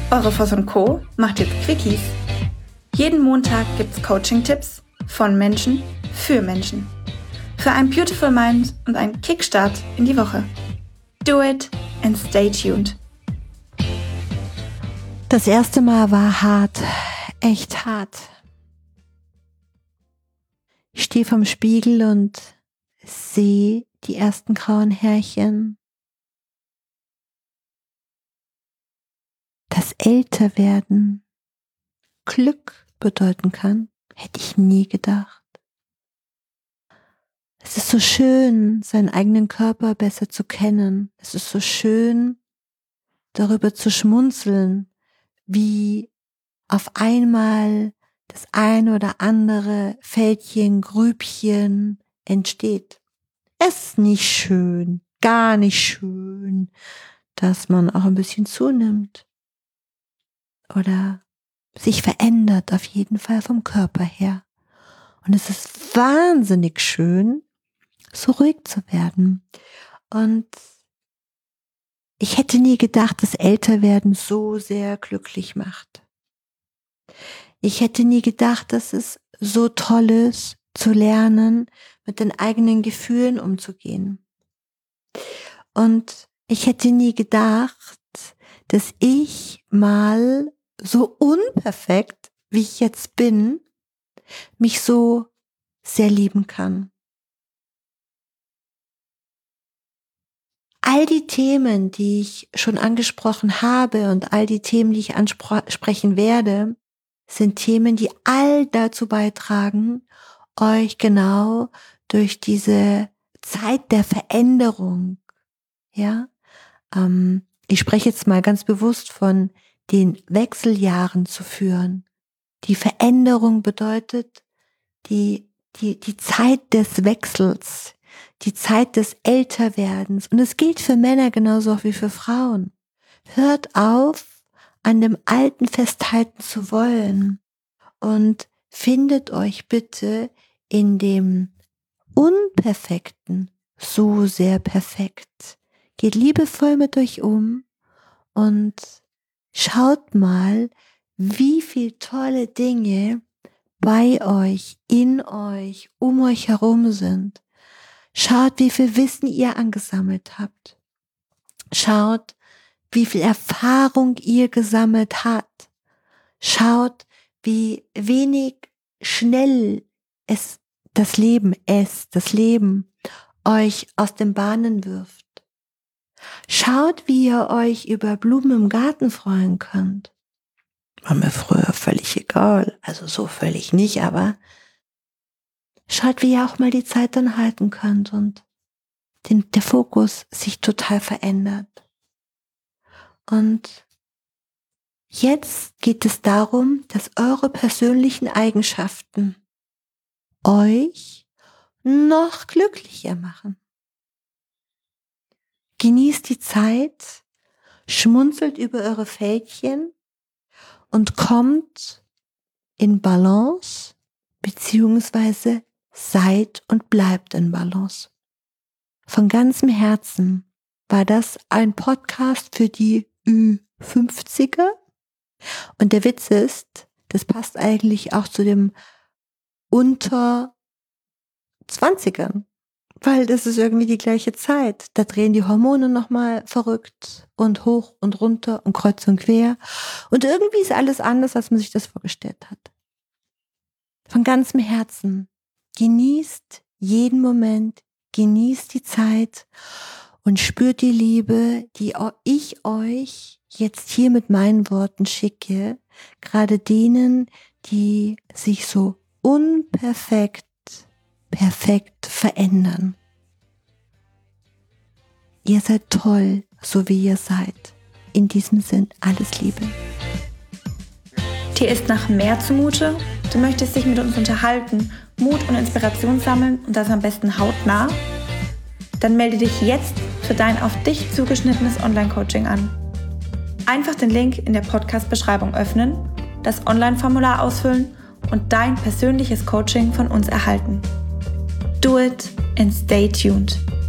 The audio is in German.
Eure Voss & Co. macht jetzt Quickies. Jeden Montag gibt's Coaching-Tipps von Menschen für Menschen. Für ein Beautiful Mind und einen Kickstart in die Woche. Do it and stay tuned. Das erste Mal war hart, echt hart. Ich stehe vorm Spiegel und sehe die ersten grauen Härchen. Dass Älterwerden Glück bedeuten kann, hätte ich nie gedacht. Es ist so schön, seinen eigenen Körper besser zu kennen. Es ist so schön, darüber zu schmunzeln, wie auf einmal das eine oder andere Fältchen, Grübchen entsteht. Es ist nicht schön, gar nicht schön, dass man auch ein bisschen zunimmt. Oder sich verändert, auf jeden Fall vom Körper her. Und es ist wahnsinnig schön, so ruhig zu werden. Und ich hätte nie gedacht, dass Älterwerden so sehr glücklich macht. Ich hätte nie gedacht, dass es so toll ist, zu lernen, mit den eigenen Gefühlen umzugehen. Und ich hätte nie gedacht, dass ich mal so unperfekt, wie ich jetzt bin, mich so sehr lieben kann. All die Themen, die ich schon angesprochen habe und all die Themen, die ich ansprechen werde, sind Themen, die all dazu beitragen, euch genau durch diese Zeit der Veränderung, ich spreche jetzt mal ganz bewusst von den Wechseljahren zu führen. Die Veränderung bedeutet die Zeit des Wechsels, die Zeit des Älterwerdens. Und es gilt für Männer genauso auch wie für Frauen. Hört auf, an dem Alten festhalten zu wollen und findet euch bitte in dem Unperfekten so sehr perfekt. Geht liebevoll mit euch um und schaut mal, wie viel tolle Dinge bei euch, in euch, um euch herum sind. Schaut, wie viel Wissen ihr angesammelt habt. Schaut, wie viel Erfahrung ihr gesammelt habt. Schaut, wie wenig schnell das Leben euch aus den Bahnen wirft. Schaut, wie ihr euch über Blumen im Garten freuen könnt. War mir früher völlig egal, also so völlig nicht, aber schaut, wie ihr auch mal die Zeit dann halten könnt und der Fokus sich total verändert. Und jetzt geht es darum, dass eure persönlichen Eigenschaften euch noch glücklicher machen. Genießt die Zeit, schmunzelt über eure Fältchen und kommt in Balance, beziehungsweise seid und bleibt in Balance. Von ganzem Herzen war das ein Podcast für die Ü50er. Und der Witz ist, das passt eigentlich auch zu dem unter 20ern. Weil das ist irgendwie die gleiche Zeit. Da drehen die Hormone nochmal verrückt und hoch und runter und kreuz und quer. Und irgendwie ist alles anders, als man sich das vorgestellt hat. Von ganzem Herzen. Genießt jeden Moment, genießt die Zeit und spürt die Liebe, die ich euch jetzt hier mit meinen Worten schicke. Gerade denen, die sich so perfekt verändern. Ihr seid toll, so wie ihr seid. In diesem Sinn, alles Liebe. Dir ist nach mehr zumute? Du möchtest dich mit uns unterhalten, Mut und Inspiration sammeln und das am besten hautnah? Dann melde dich jetzt für dein auf dich zugeschnittenes Online-Coaching an. Einfach den Link in der Podcast-Beschreibung öffnen, das Online-Formular ausfüllen und dein persönliches Coaching von uns erhalten. Do it and stay tuned.